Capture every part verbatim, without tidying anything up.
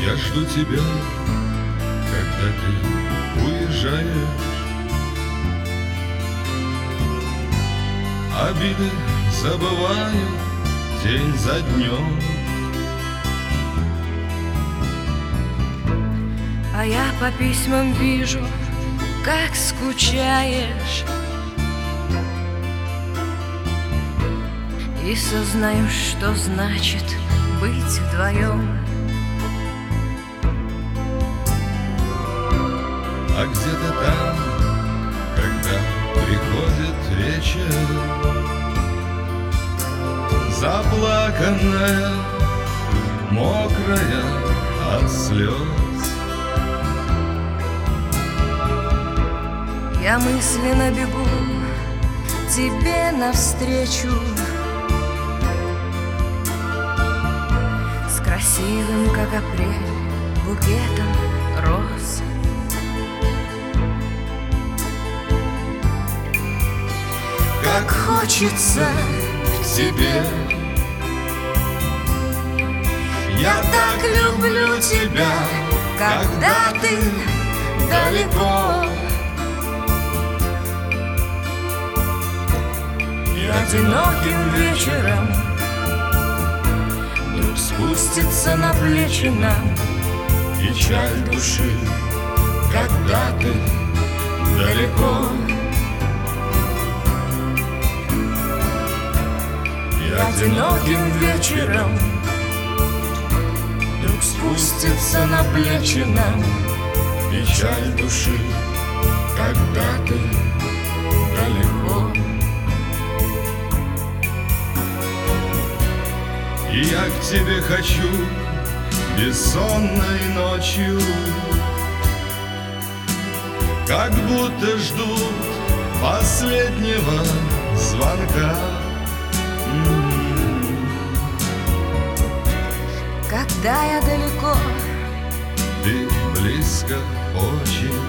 Я жду тебя, когда ты уезжаешь. Обиды забываю день за днем. А я по письмам вижу, как скучаешь, и сознаю, что значит быть вдвоем. А где-то там, когда приходит вечер, заплаканная, мокрая от слез, я мысленно бегу тебе навстречу с красивым, как апрель, букетом роз. как хочется к тебе. Я так люблю тебя, когда ты далеко. И одиноким вечером вдруг спустится на плечи нам печаль души, когда ты далеко. И одиноким вечером вдруг спустится на плечи нам печаль души, когда ты далеко. И я к тебе хочу бессонной ночью, как будто ждут последнего звонка. Когда я далеко, ты близко очень,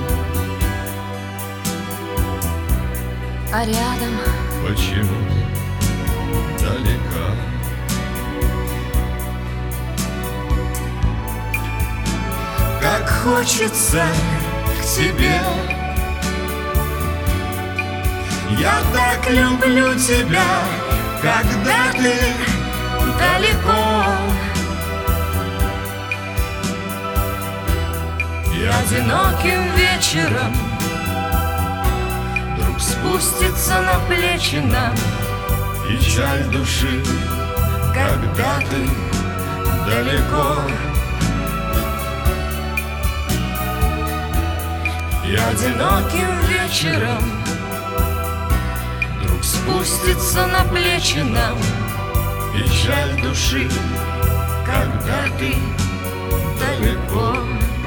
а рядом почему далека? Как хочется к тебе, я так люблю тебя, когда ты далеко. И одиноким вечером вдруг спустится на плечи нам печаль души, когда ты далеко. И одиноким вечером вдруг спустится на плечи нам печаль души, когда ты далеко.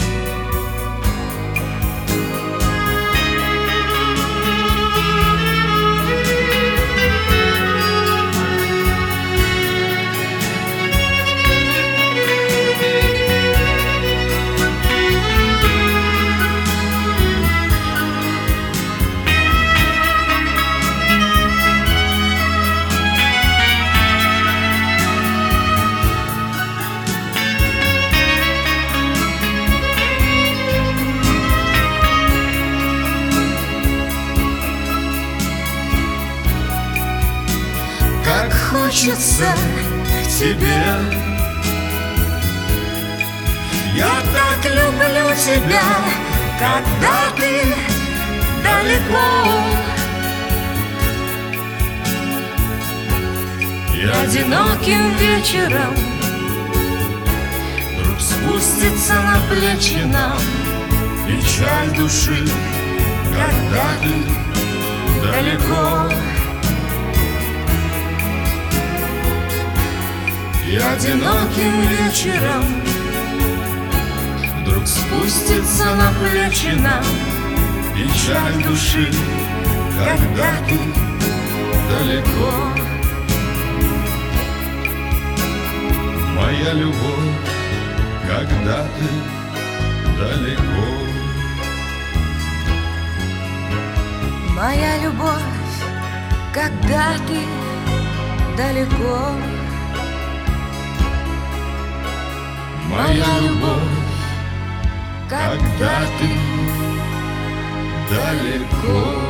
Как хочется к тебе, я так люблю тебя, когда ты далеко. И одиноким вечером вдруг спустится на плечи нам печаль души, когда ты далеко. И одиноким вечером вдруг спустится на плечи нам печаль души, когда ты далеко. Моя любовь, когда ты далеко. моя любовь, когда ты далеко. Моя любовь, когда ты далеко.